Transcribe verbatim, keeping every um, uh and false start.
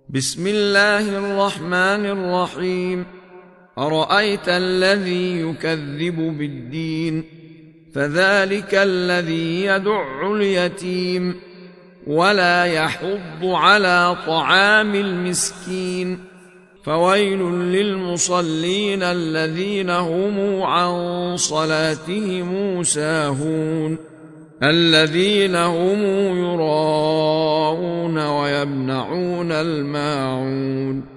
بسم الله الرحمن الرحيم. أرأيت الذي يكذب بالدين فذلك الذي يدع اليتيم ولا يحض على طعام المسكين فويل للمصلين الذين هم عن صلاتهم ساهون الذين هم يراءون ويمنعون الماعون